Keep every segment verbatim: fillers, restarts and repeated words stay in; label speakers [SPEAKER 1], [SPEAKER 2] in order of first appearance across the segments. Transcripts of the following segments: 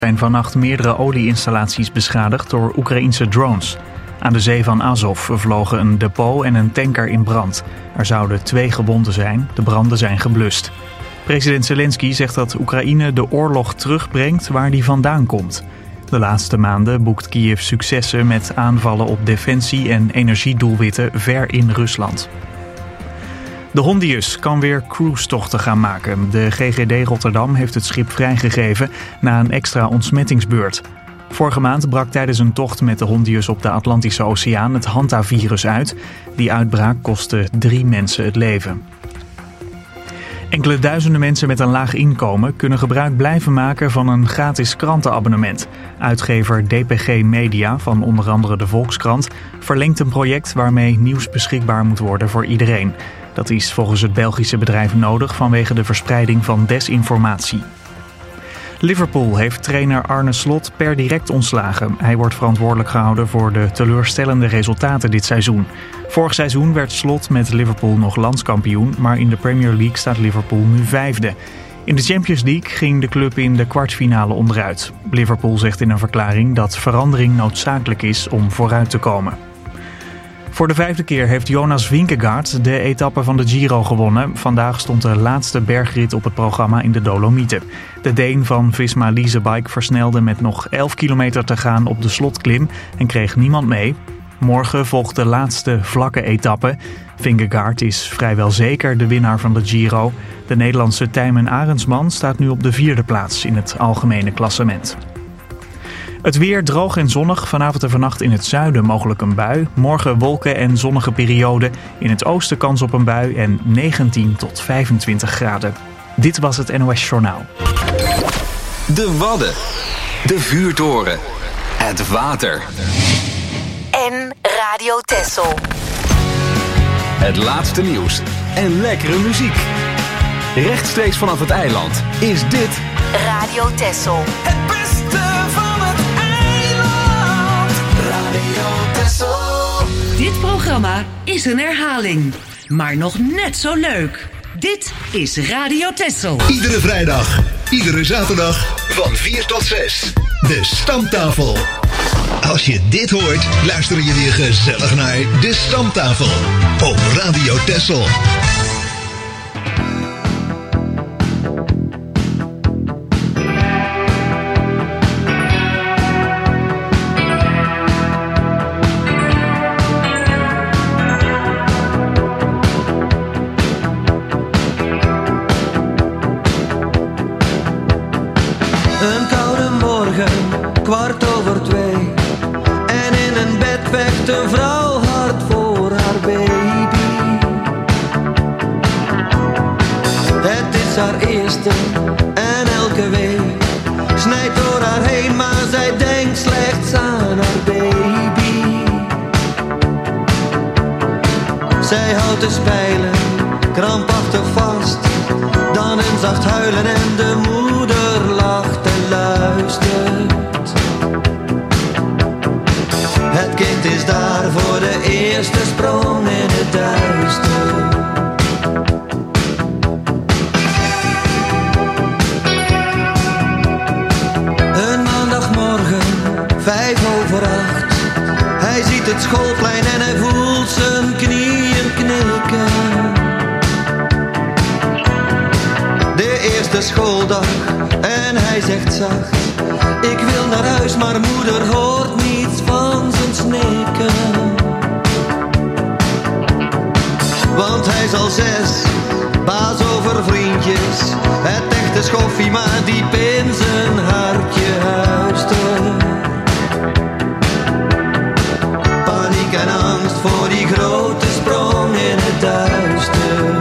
[SPEAKER 1] Er zijn vannacht meerdere olieinstallaties beschadigd door Oekraïense drones. Aan de zee van Azov vlogen een depot en een tanker in brand. Er zouden twee gewonden zijn, de branden zijn geblust. President Zelensky zegt dat Oekraïne de oorlog terugbrengt waar die vandaan komt. De laatste maanden boekt Kiev successen met aanvallen op defensie- en energiedoelwitten ver in Rusland. De Hondius kan weer cruisetochten gaan maken. De G G D Rotterdam heeft het schip vrijgegeven na een extra ontsmettingsbeurt. Vorige maand brak tijdens een tocht met de Hondius op de Atlantische Oceaan het hantavirus uit. Die uitbraak kostte drie mensen het leven. Enkele duizenden mensen met een laag inkomen kunnen gebruik blijven maken van een gratis krantenabonnement. Uitgever D P G Media van onder andere de Volkskrant verlengt een project waarmee nieuws beschikbaar moet worden voor iedereen. Dat is volgens het Belgische bedrijf nodig vanwege de verspreiding van desinformatie. Liverpool heeft trainer Arne Slot per direct ontslagen. Hij wordt verantwoordelijk gehouden voor de teleurstellende resultaten dit seizoen. Vorig seizoen werd Slot met Liverpool nog landskampioen, maar in de Premier League staat Liverpool nu vijfde. In de Champions League ging de club in de kwartfinale onderuit. Liverpool zegt in een verklaring dat verandering noodzakelijk is om vooruit te komen. Voor de vijfde keer heeft Jonas Vingegaard de etappe van de Giro gewonnen. Vandaag stond de laatste bergrit op het programma in de Dolomieten. De Deen van Visma Leasebike versnelde met nog elf kilometer te gaan op de slotklim en kreeg niemand mee. Morgen volgt de laatste vlakke etappe. Vingegaard is vrijwel zeker de winnaar van de Giro. De Nederlandse Tijmen Arendsman staat nu op de vierde plaats in het algemene klassement. Het weer droog en zonnig. Vanavond en vannacht in het zuiden mogelijk een bui. Morgen wolken en zonnige periode. In het oosten kans op een bui en negentien tot vijfentwintig graden. Dit was het N O S Journaal.
[SPEAKER 2] De Wadden. De vuurtoren. Het water.
[SPEAKER 3] En Radio Texel.
[SPEAKER 2] Het laatste nieuws en lekkere muziek. Rechtstreeks vanaf het eiland is dit
[SPEAKER 3] Radio Texel.
[SPEAKER 4] Het beste van het eiland. Radio Texel.
[SPEAKER 5] Dit programma is een herhaling, maar nog net zo leuk. Dit is Radio Texel.
[SPEAKER 6] Iedere vrijdag, iedere zaterdag van vier tot zes. De Stamtafel. Als je dit hoort, luister je weer gezellig naar De Stamtafel op Radio Texel.
[SPEAKER 7] Een koude morgen, kwart over twee. En in een bed vecht een vrouw hard voor haar baby. Het is haar eerste en elke week snijdt door haar heen, maar zij denkt slechts aan haar baby. Zij houdt de spijlen krampachtig vast, dan een zacht huilen en de moeder lacht en luistert. Het kind is daar voor de eerste sprong in het duister. Een maandagmorgen, vijf over acht. Hij ziet het schoolplein en hij voelt zijn knieën knikken. De eerste schooldag en hij zegt zacht: ik wil naar huis, maar moeder hoort niets van zijn snikken. Want hij is al zes, baas over vriendjes. Het echte schoffie, maar diep in zijn hartje huistert. Paniek en angst voor die grote sprong in het duister.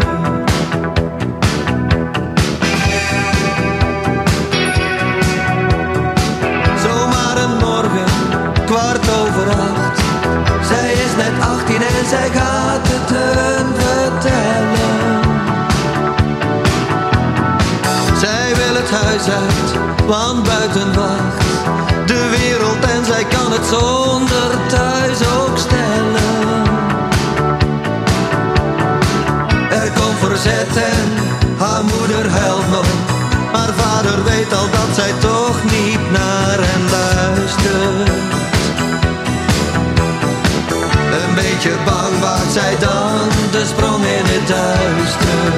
[SPEAKER 7] Kwart over acht. Zij is net achttien en zij gaat het hun vertellen. Zij wil het huis uit, want buiten wacht de wereld en zij kan het zonder thuis ook stellen. Er komt verzet en haar moeder huilt nog, maar vader weet al dat zij toch niet naar maakt zij dan de sprong in het duister.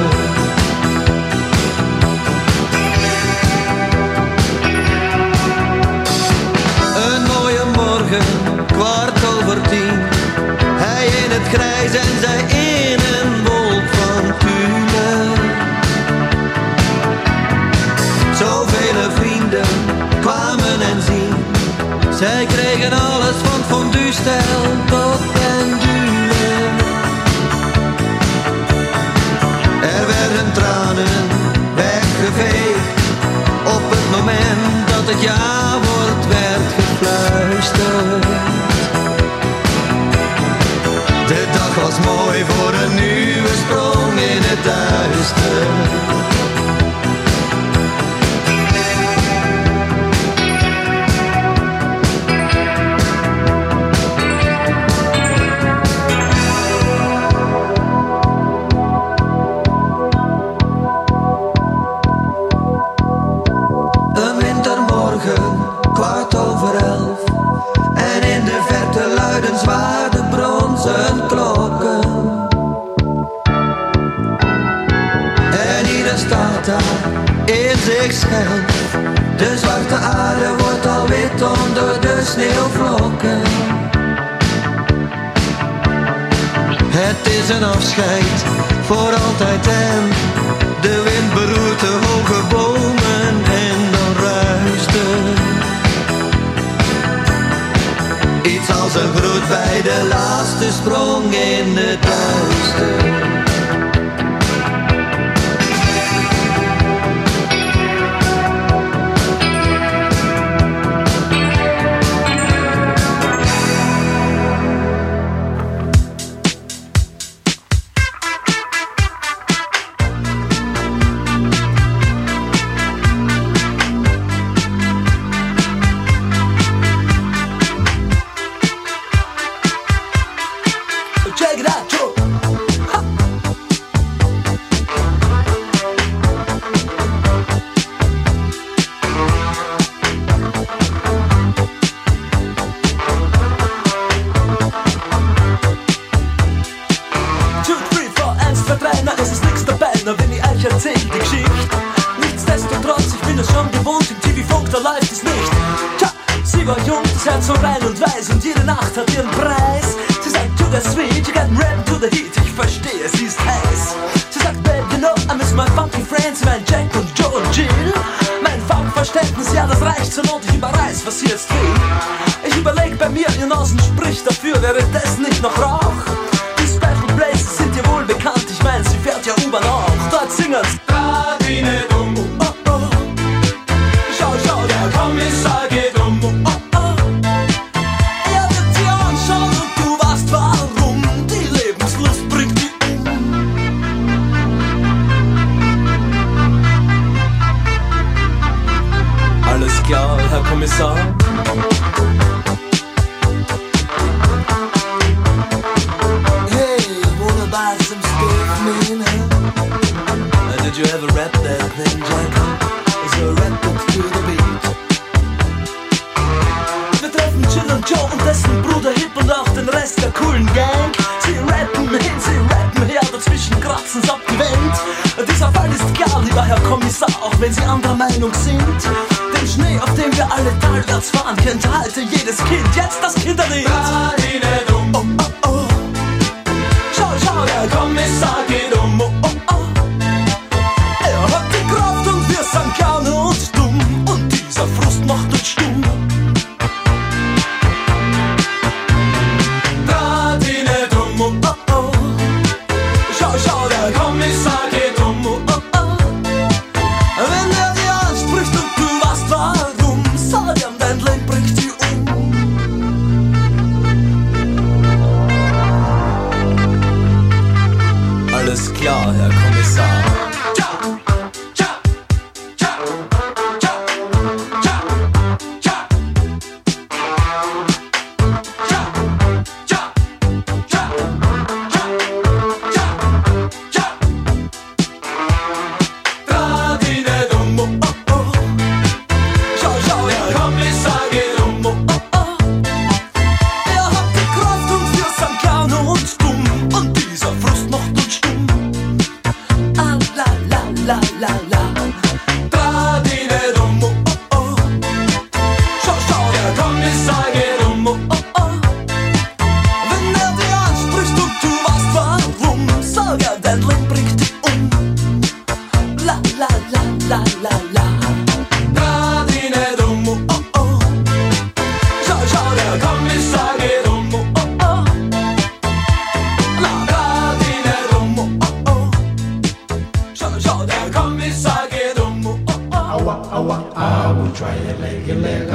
[SPEAKER 7] Een mooie morgen, kwart over tien. Hij in het grijs en zij in een wolk van tulle. Zoveel vrienden kwamen en zien. Zij kregen alles van fondue-stijl tot pendule. Er werden tranen weggeveegd. Op het moment dat het ja-woord werd gefluisterd. De dag was mooi voor een nieuwe sprong in het duister. De zwarte aarde wordt al wit onder de sneeuwvlokken. Het is een afscheid voor altijd en de wind beroert de hoge bomen en dan ruist er iets als een groet bij de laatste sprong in het duister.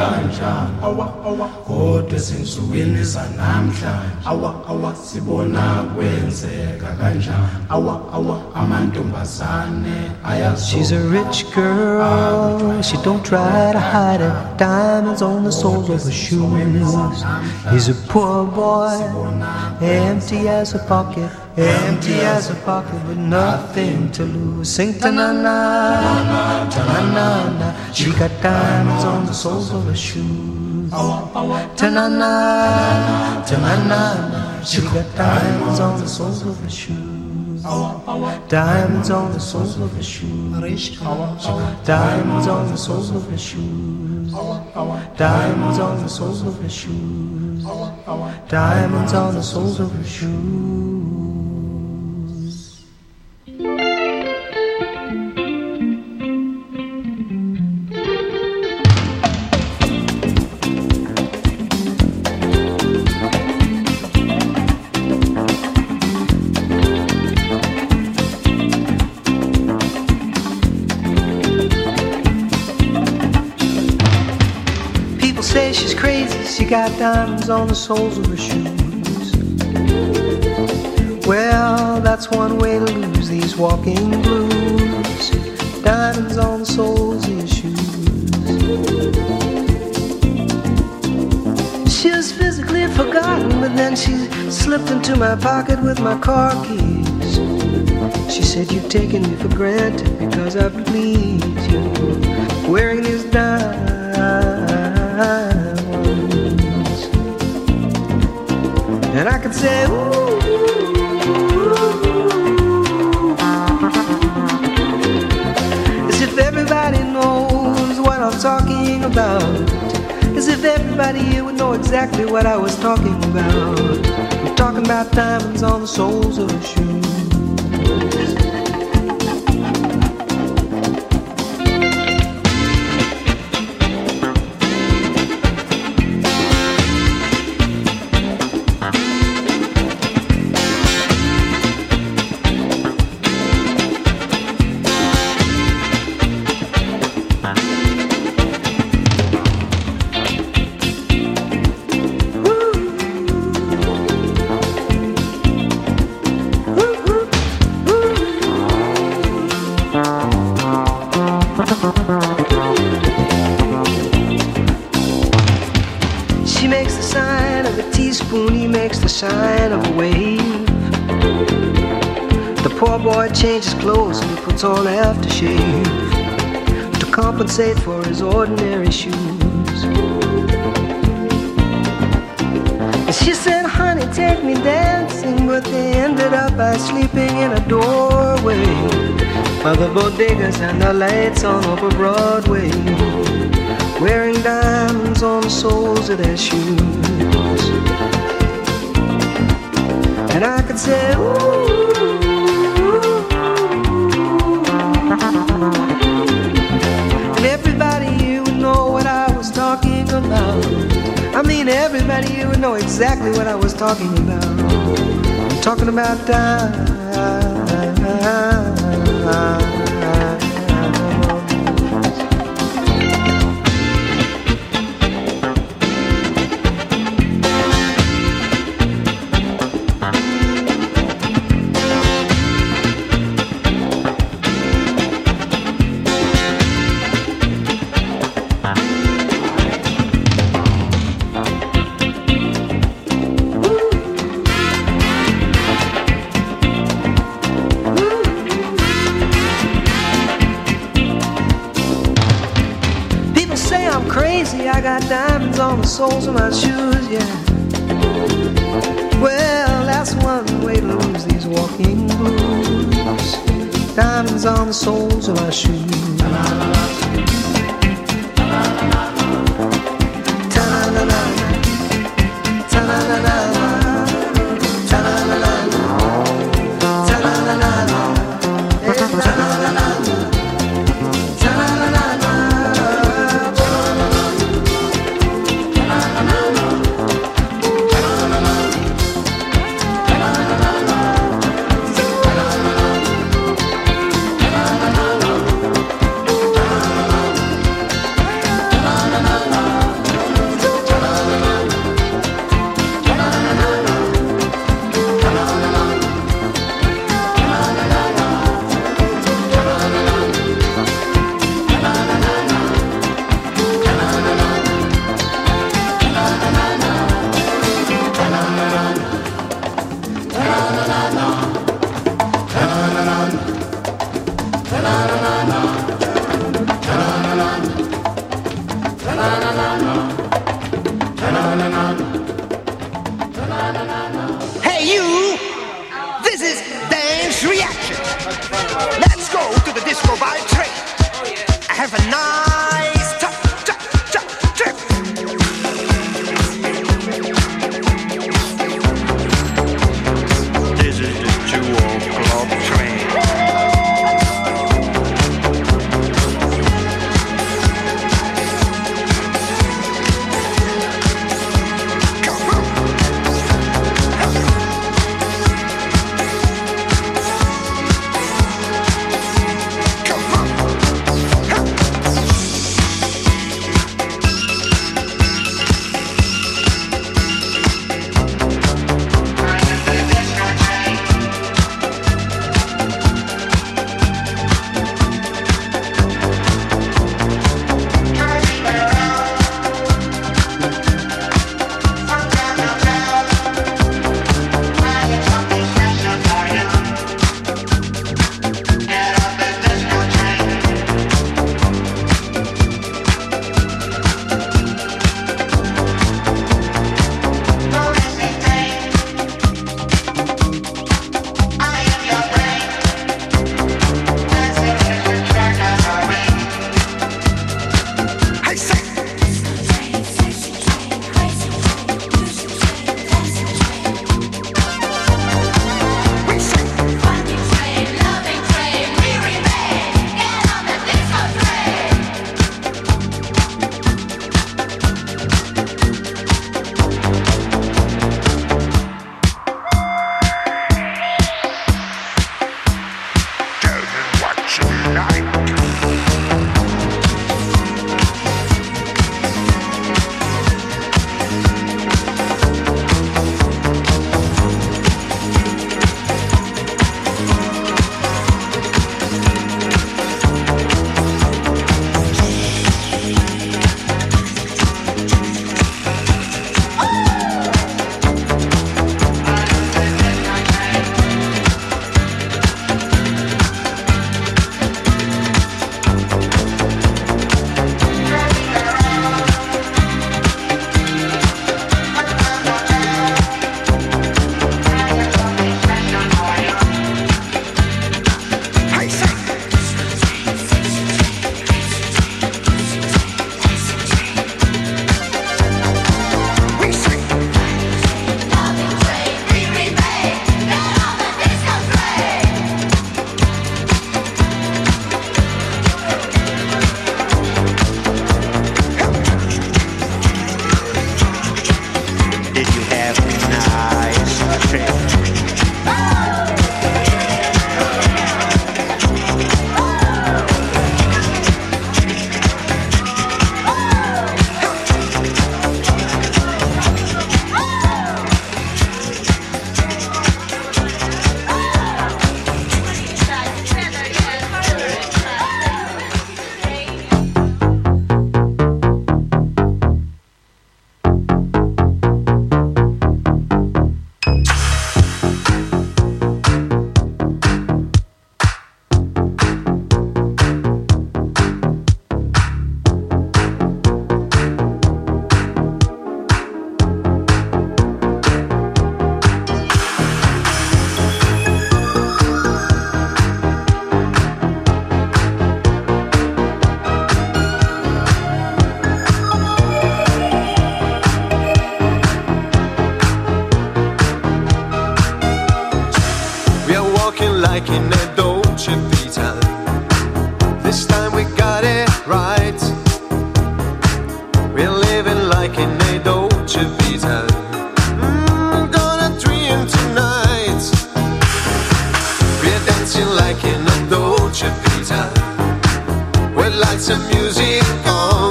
[SPEAKER 8] kanjani awa awa kodwa ezinsukwini zanamhlanje awa awa sibona kwenzeka kanjani awa awa amantombazane ayazo.
[SPEAKER 7] She's a rich girl, she don't try to hide it. Diamonds on the soles of her shoes. He's a poor boy, empty as a pocket, empty as a pocket with nothing to lose. Sing ta-na-na, ta-na-na-na. She got diamonds on the soles of her shoes. Ta-na-na, ta-na-na-na. She got diamonds on the soles of her shoes. Diamonds on the soles of her shoes. Diamonds on the soles of her shoes. Diamonds on the soles of her shoes. Diamonds on the soles of her shoes. She's crazy, she got diamonds on the soles of her shoes. Well, that's one way to lose these walking blues. Diamonds on the soles of your shoes. She was physically forgotten, but then she slipped into my pocket with my car keys. She said, you've taken me for granted because I pleased you, wearing these diamonds. And I could say, ooh, as if everybody knows what I'm talking about. As if everybody here would know exactly what I was talking about. I'm talking about diamonds on the soles of her shoes. She makes the sign of a teaspoon, he makes the sign of a wave. The poor boy changes clothes and he puts on aftershave to compensate for his ordinary shoes. And she said, honey, take me dancing, but they ended up by sleeping in a doorway by the bodegas and the lights on over Broadway, wearing diamonds on the soles of their shoes. And I could say, ooh, and everybody here would know what I was talking about. I mean, everybody here would know exactly what I was talking about. I'm talking about diamonds. I got diamonds on the soles of my shoes, yeah. Well, that's one way to lose these walking blues. Diamonds on the soles of my shoes. Ta-na-na-na, ta-na-na-na, ta-na-na-na, ta-na-na-na, ta-na-na-na.
[SPEAKER 9] like in a Dolce Vita. Mm, gonna dream tonight. We're dancing like in a Dolce Vita, with lights and music on.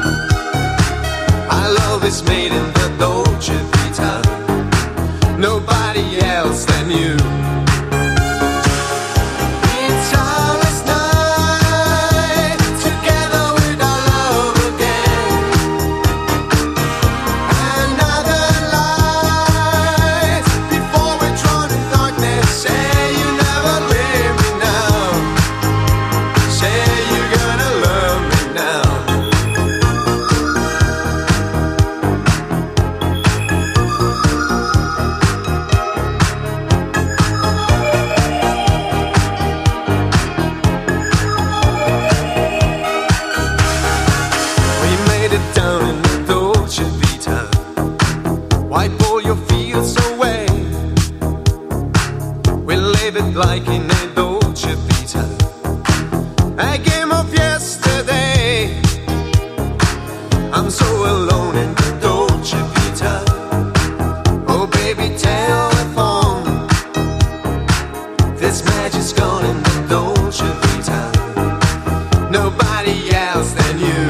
[SPEAKER 9] Our love is made in the Dolce Vita, nobody else than you. Like in a Dolce Vita, a game of yesterday. I'm so alone in the Dolce Vita. Oh baby, telephone. This magic's gone in the Dolce Vita, nobody else than you.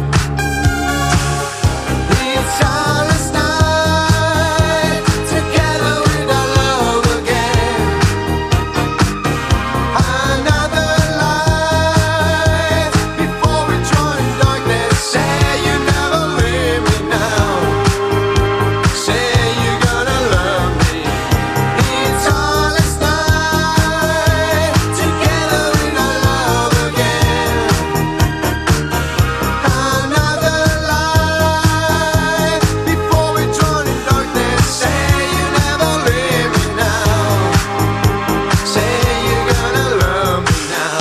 [SPEAKER 9] It's our night together with our love again. Another light before we join darkness. Say you never leave me now. Say you're gonna love me. It's our last night together with our love again. Another light before we join in darkness. Say you never leave me now. Say you're gonna love me now.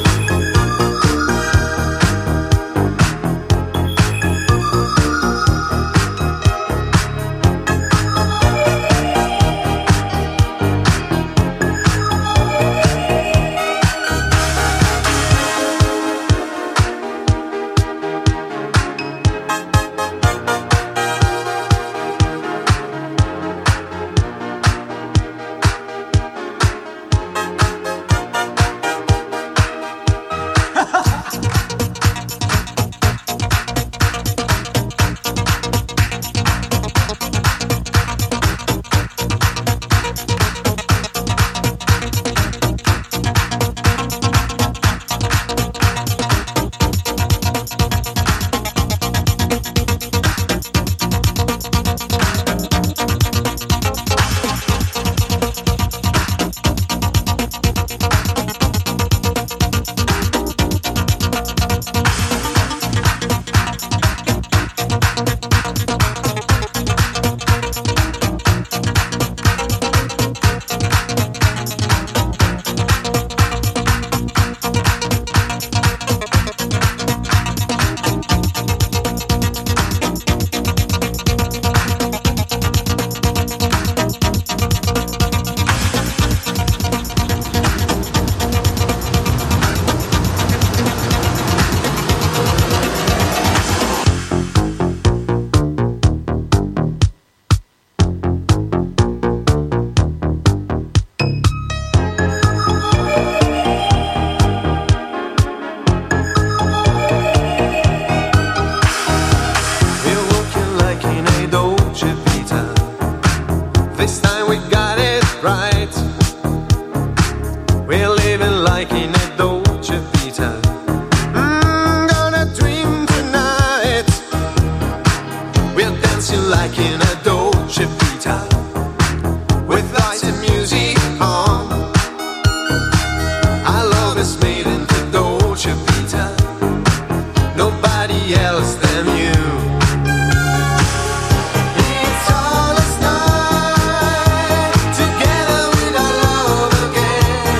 [SPEAKER 9] We're walking like in a Dolce Vita. This time we got it right. We're living like in a Dolce Vita. Mm, gonna dream tonight. We're dancing like in a Dolce Vita, with lights and music on. Our love is made in the Dolce Vita, nobody else than you. It's our last night together with our love again.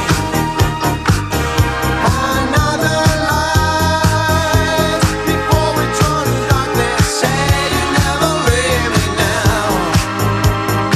[SPEAKER 9] Another light before we join in darkness. Say you never leave me now.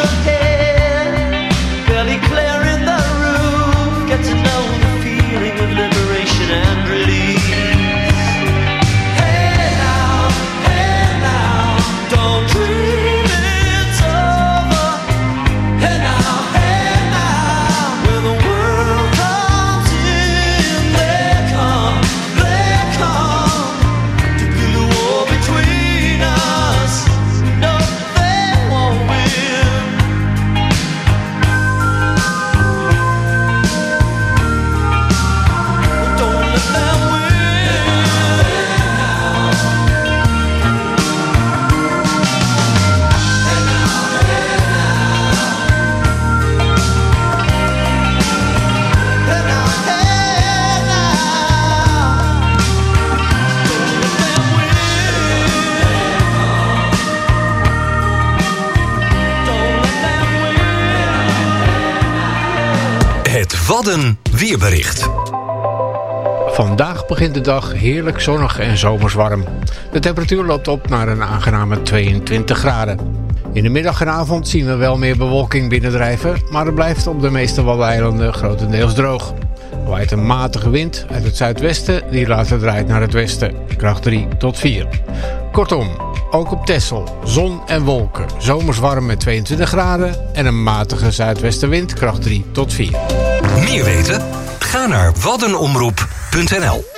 [SPEAKER 10] head, barely clearing the roof. Get to know the feeling of liberation and release. Hey now, hey now, don't dream it's over. Hey now, hey now, when the world comes in, they come, they come to build a war between us. No, they won't win. Don't let them
[SPEAKER 2] Het Wadden weerbericht.
[SPEAKER 11] Vandaag begint de dag heerlijk zonnig en zomers warm. De temperatuur loopt op naar een aangename tweeëntwintig graden. In de middag en avond zien we wel meer bewolking binnendrijven, maar het blijft op de meeste Waddeneilanden grotendeels droog. Er waait een matige wind uit het zuidwesten die later draait naar het westen, kracht drie tot vier. Kortom, ook op Texel, zon en wolken, zomers warm met tweeëntwintig graden en een matige zuidwestenwind, kracht drie tot vier.
[SPEAKER 2] Meer weten? Ga naar waddenomroep punt n l.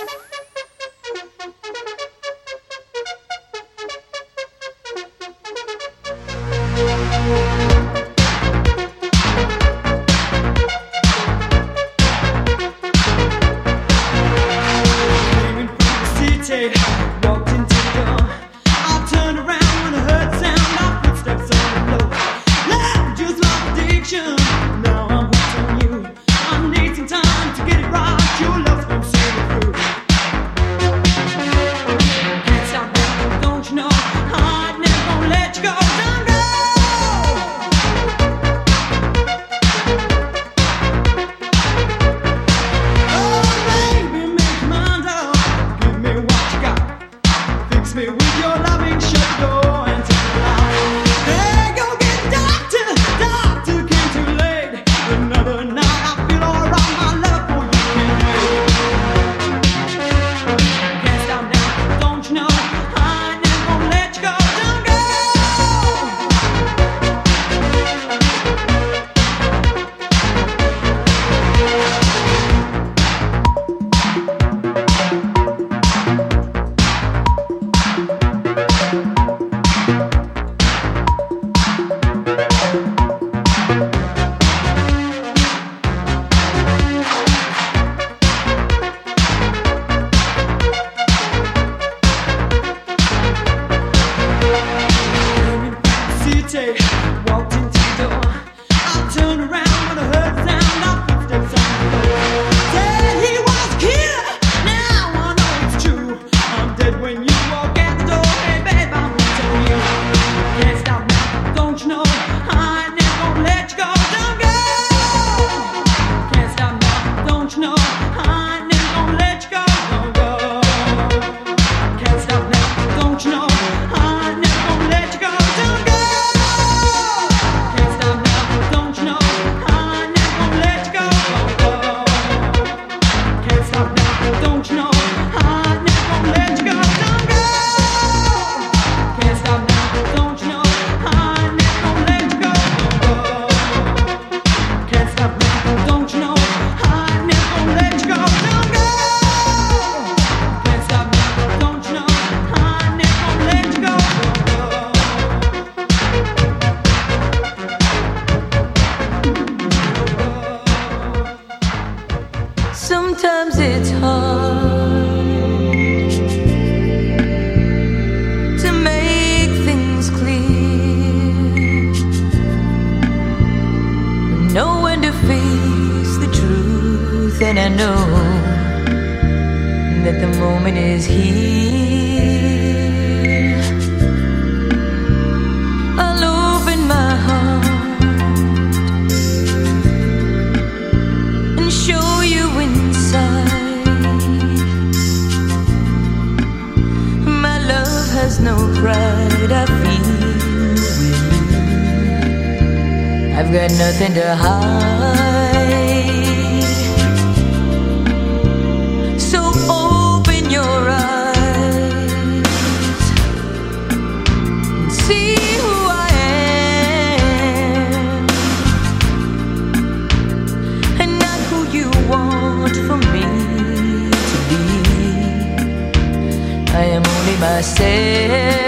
[SPEAKER 12] no pride I feel with you. I've got nothing to hide. So open your eyes and see who I am, and not who you want for me to be. I am only myself.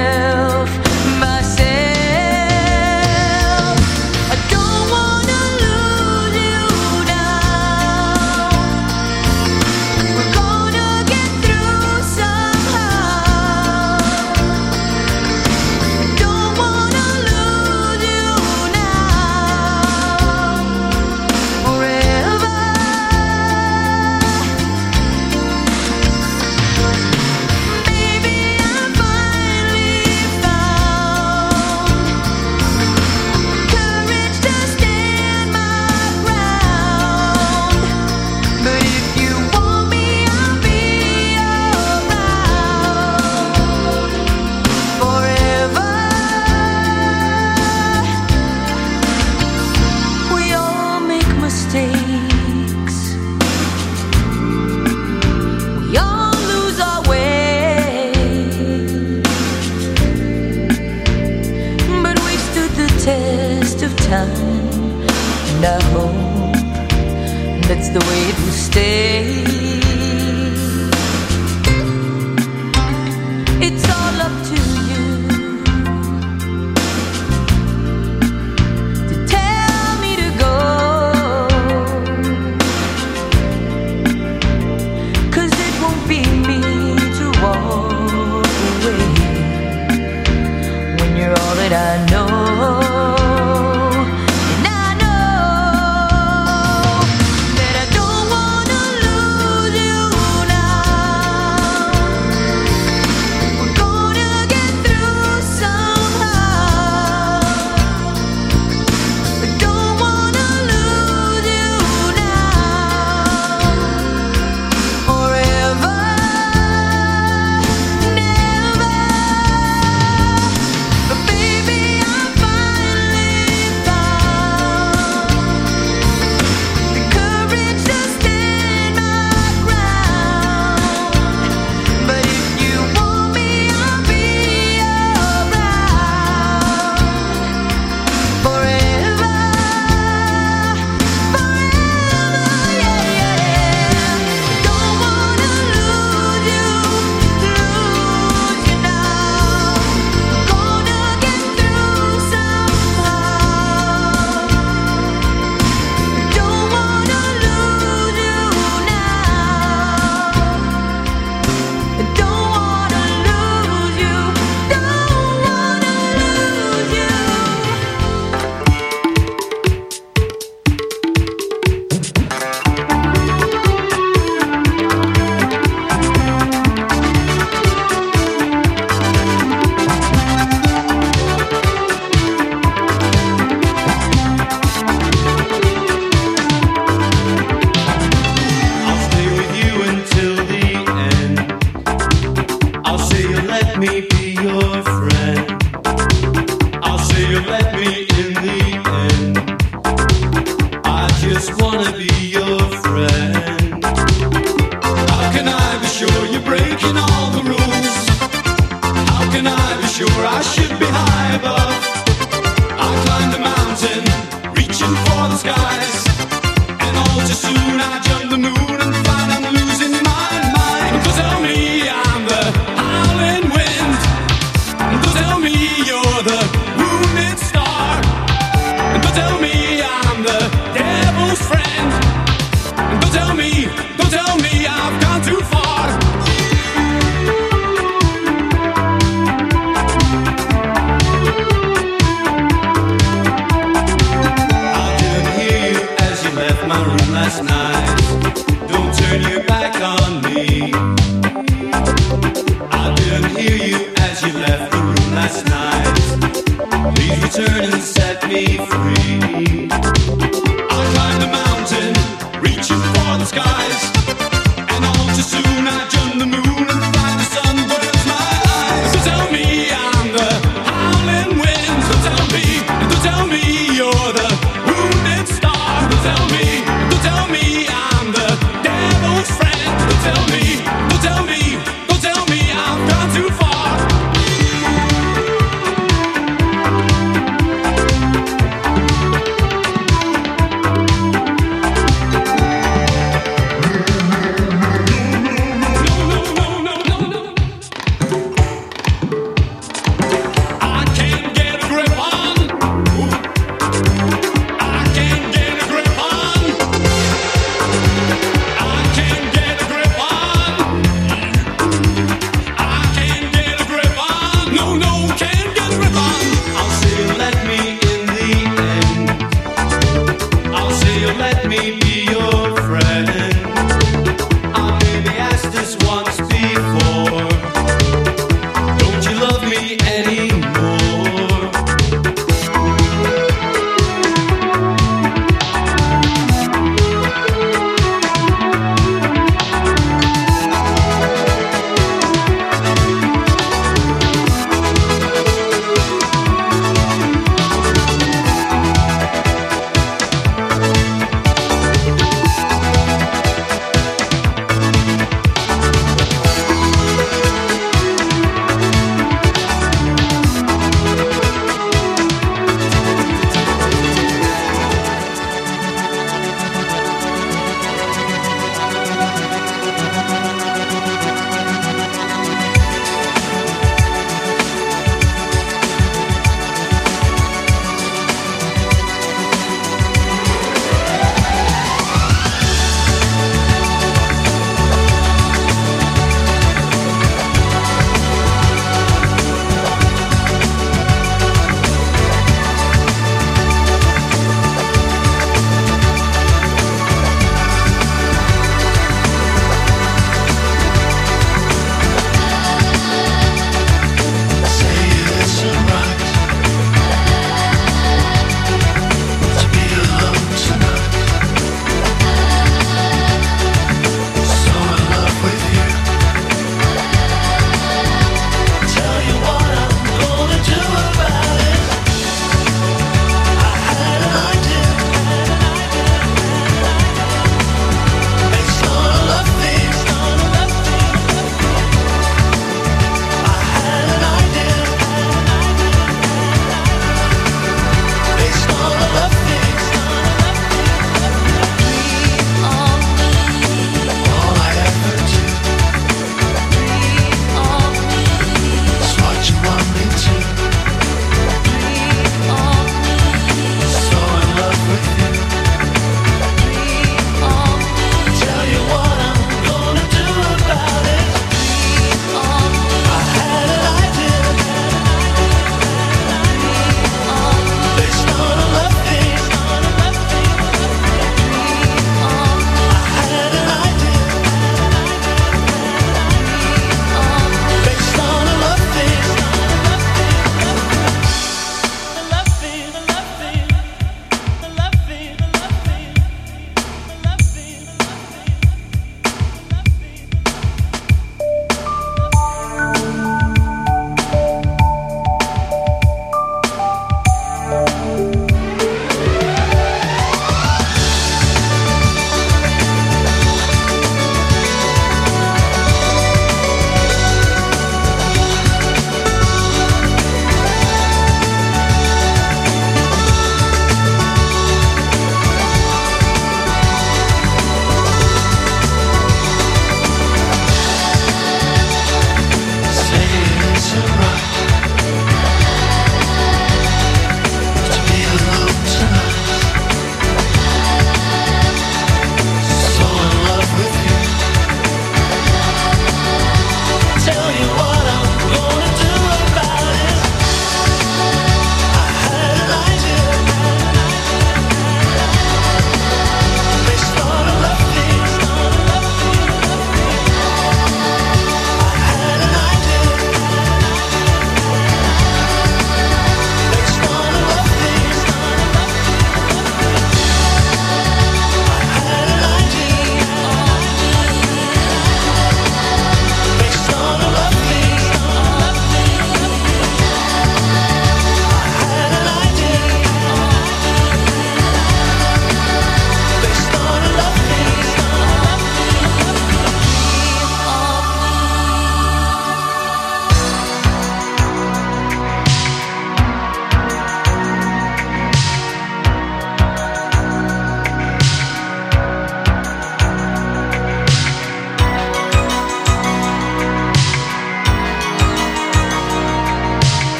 [SPEAKER 12] That's the way it will stay. It's all up to you to tell me to go, 'cause it won't be me to walk away when you're all that I know.
[SPEAKER 13] You're the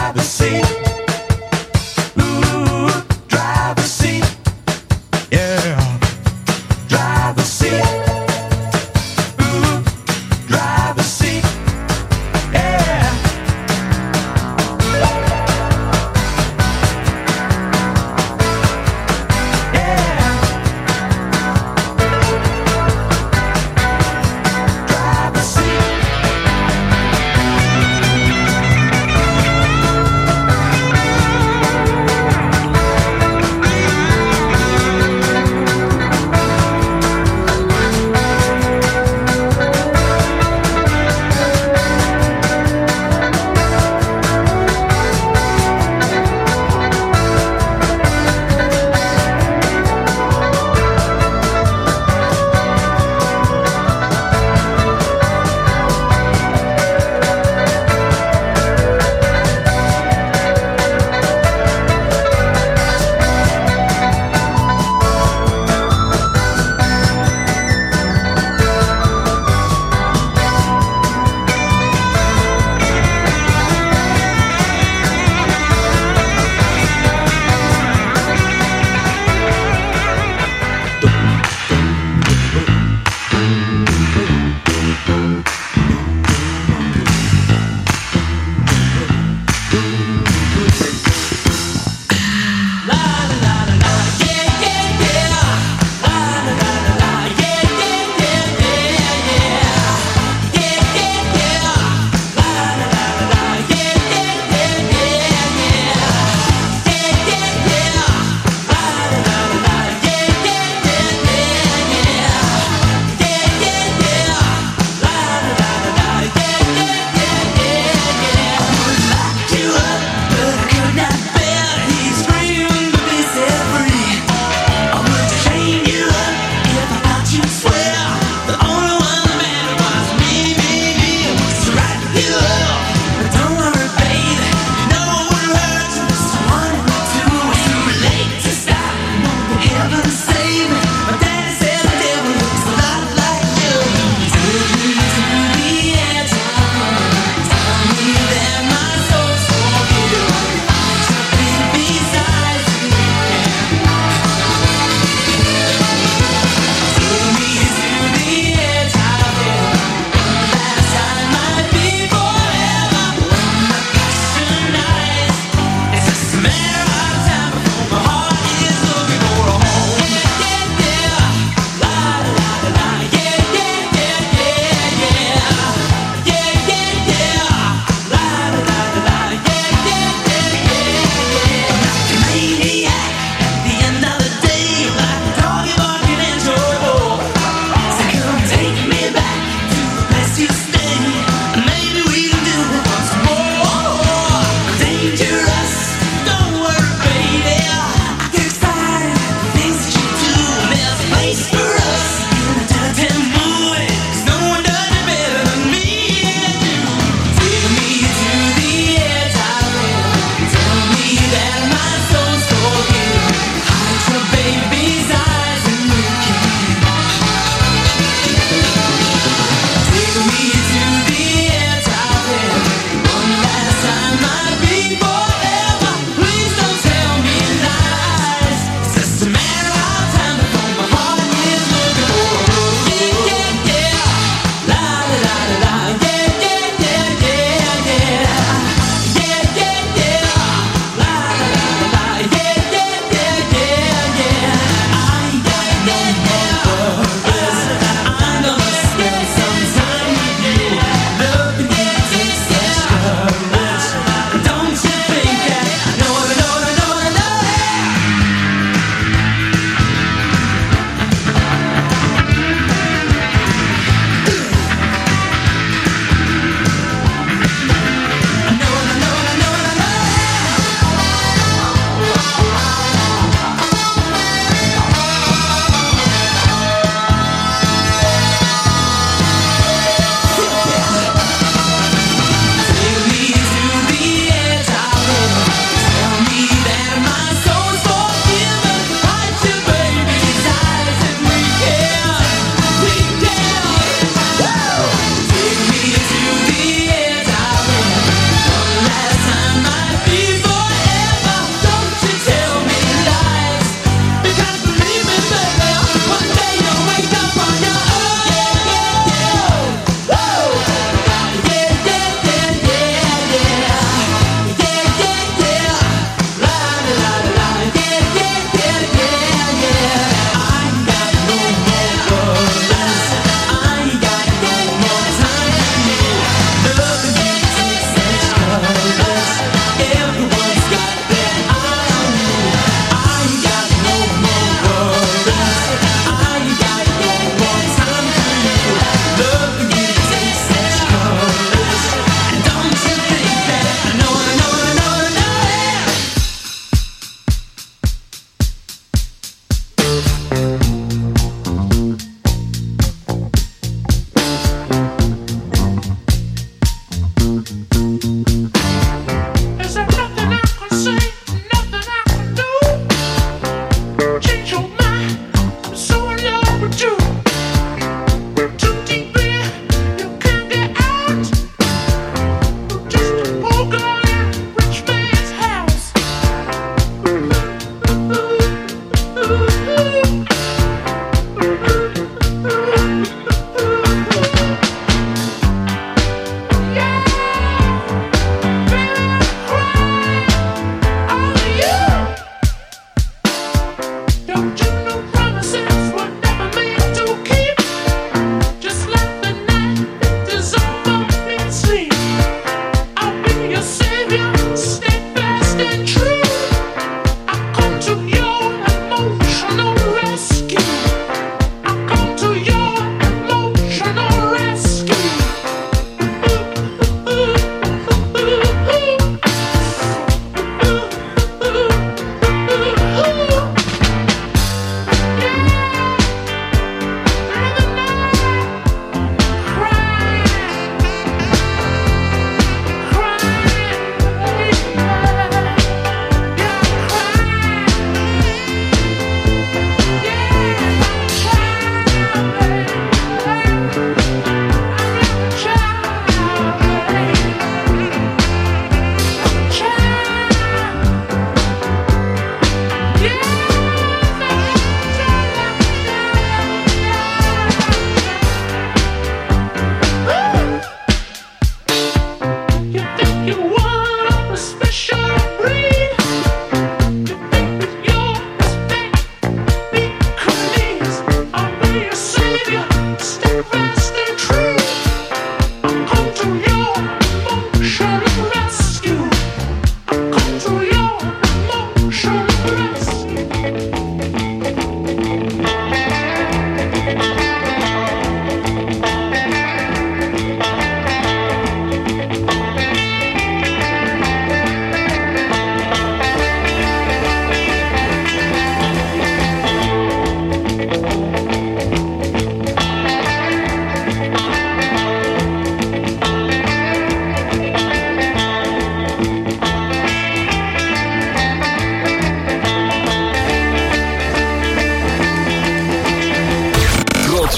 [SPEAKER 10] driver's seat. Ooh, driver's seat. Yeah, driver's seat. Ooh, driver's seat. Yeah. Driver's seat.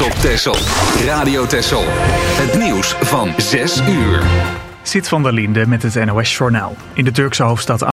[SPEAKER 2] trots op Texel. Radio Texel. Het nieuws van zes uur.
[SPEAKER 1] Zit van der Linde met het N O S Journaal. In de Turkse hoofdstad